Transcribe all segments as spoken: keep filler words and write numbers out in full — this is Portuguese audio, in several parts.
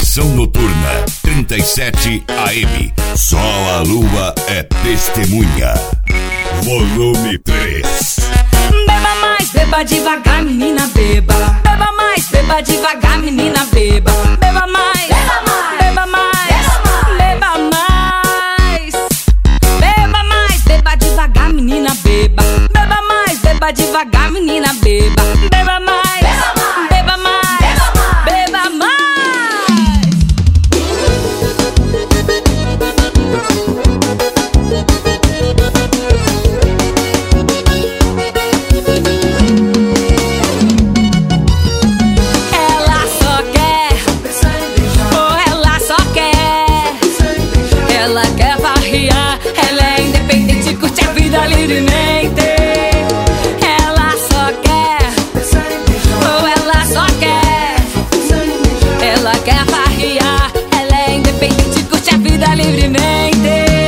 Versão noturna trinta e sete A M. Só a lua é testemunha. Volume três. Beba mais, beba devagar, menina, beba. Beba mais, beba devagar, menina, beba. Beba mais, beba mais, beba mais, beba mais. Beba mais, beba devagar, menina, beba. Beba mais, beba devagar, menina, beba. Beba mais, beba mais, beba mais. Livremente, ela só quer, ou ela só quer, ela quer farrear, ela é independente, curte a vida livremente.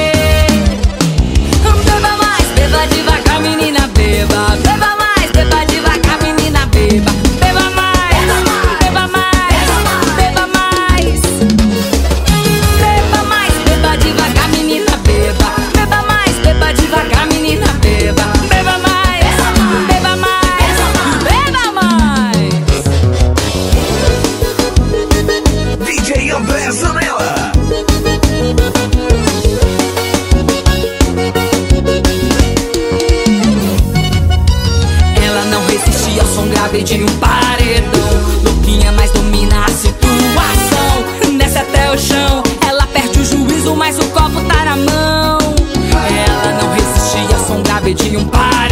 Beba mais, beba devagar, menina, beba. Beba mais, beba devagar, menina, beba. Beba mais, beba mais, beba mais. Beba mais, beba devagar, menina, beba. Beba mais, beba devagar, menina, beba. Beba mais, beba mais, beba mais. D J André Zanella. Ela não resistia ao som grave de um paredão. Louquinha, mas domina a situação. Desce até o chão, ela perde o juízo, mas o copo tá na mão. Ela não resistia ao som grave de um paredão.